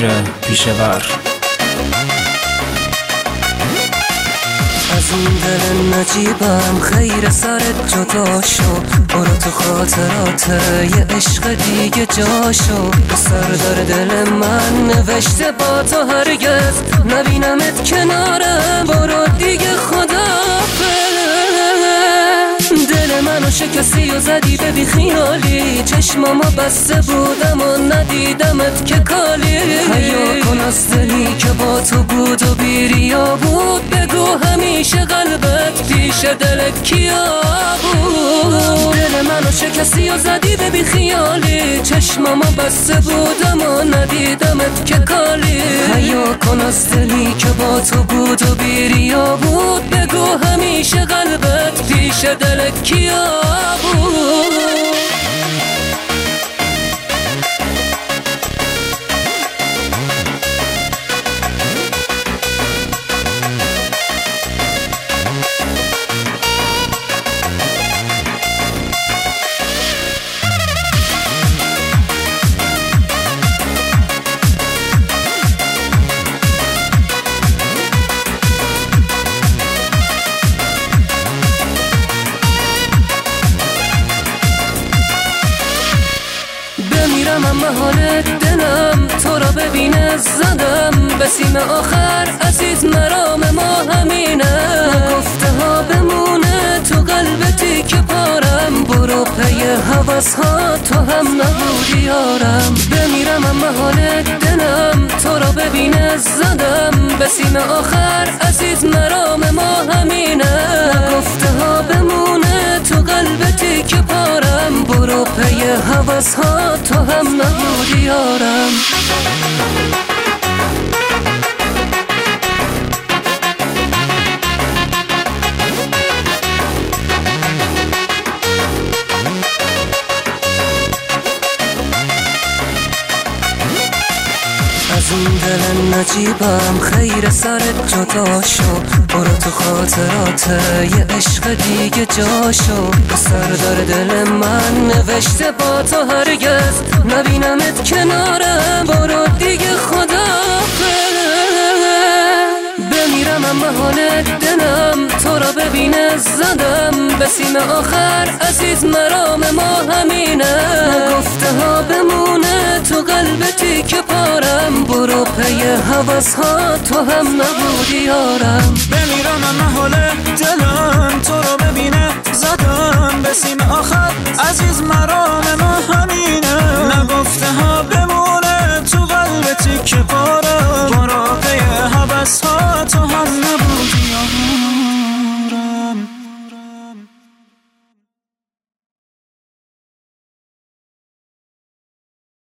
پیشور. از این دل نجیبم خیر سرت جدا شو، برو تو خاطرات یه عشق دیگه جاشو. سردار دل من نوشته با تو هرگز نبینمت کنارم، برو دیگه خدافظ. دل منو شکستی و زدی به بی خیالی، چشمامو بسته بودم و ندیدمت که کالی. حیا کن از دلی که با تو بود و بیریا بود، بگو همیشه قلبت پیش دلت کیا بود. دل منو شکستی و زدی به بی خیالی، چشمامو بسته بودم و ندیدمت که کالی. حیا کن از دلی که با تو بود و بیریا بود، بگو همیشه قلبت پیش دلت کیا بود. اما حال دلم تو را ببینه زدم به سیم آخر، عزیز مرام ما همینه. گفته ها بمونه تو قلبتی که پارم، برو پی حوث ها تو هم نبودی یارم. بمیرم اما حال دلم تو را ببینه زدم به سیم آخر، عزیز مرام ما همینه. گفته ها بمونه تو قلبتی که پارم، برو پی حوث ها تو هم نبودی یارم. از این دل نجیبم خیر سرت جدا شو، برو تو خاطرات یه عشق دیگه جاشو. سردار دل من نوشته با تو هرگز نبینمت کنارم، برو دیگه خدافظ. بمیرم اما حال دلم تو را ببینه زدم به سیم آخر، عزیز مرام ما همینه. گفته ها بمونه تو قلبتی که پارم، برو پی حوث ها تو هم نبودی یارم. بمیرم اما حال دلم تو را ببینه زدم به سیم آخر، عزیز مرام ما